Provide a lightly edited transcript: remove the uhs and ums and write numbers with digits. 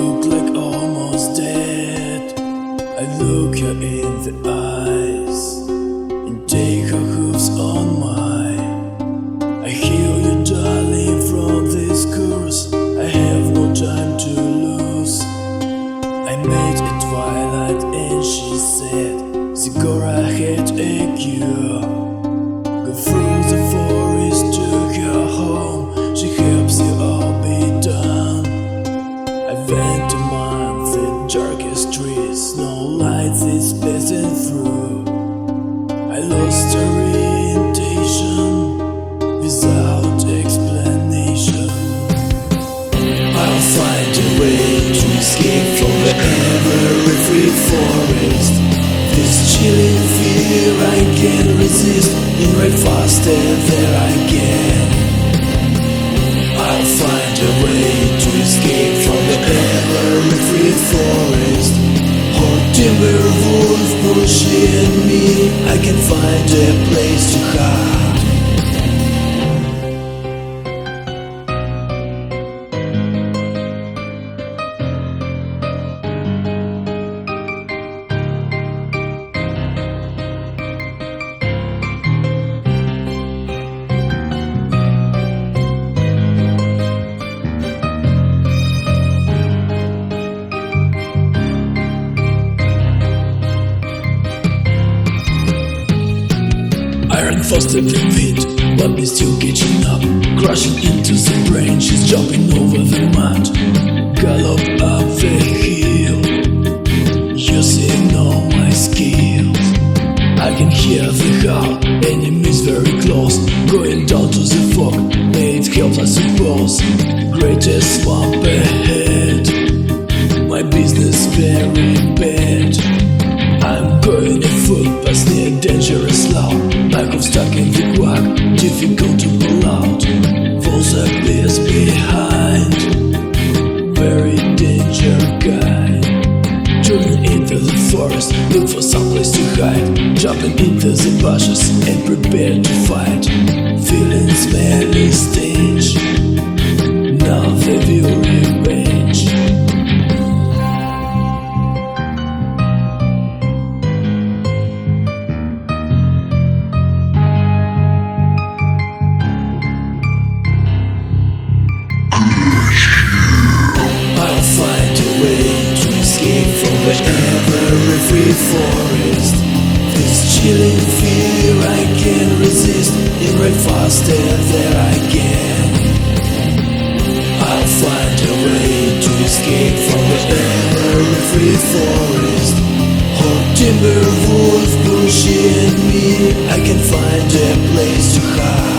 look like almost dead. I look her in the eyes and take her hooves on mine. I heal you, darling, from this curse. I have no time to lose. I made a twilight and she said, Zigora had a cure. Go through the forest to her home. She helps you all be done. I went among the darkest trees, no lights is passing through. I lost orientation without explanation. I'll find a way to escape from the ever-free forest. This chilling fear I can't resist, and right faster than I can. I'll find a way to escape from the ever-free forest. Or timber wolf pushing me, I can find a place to hide. I run faster than wind, but we're still catching up. Crashing into the branches, jumping over the mud. Gallop up the hill, using all my skills. I can hear the howl, enemies very close. Going down to the fog, may it help I suppose. Greatest swamp ahead, my business very bad. I'm going afoot past near dangerous loud. Like I'm stuck in the quack, difficult to pull out. Falls appears behind, very danger guy. Turning into the forest, look for some place to hide. Jumping into the bushes and prepare to fight. Feeling smelly stench, now they will revenge. Ever-free forest. This chilling fear I can't resist, and right faster than I can. I'll find a way to escape from the ever-free forest. Oh, timber wolf pushing me, I can find a place to hide.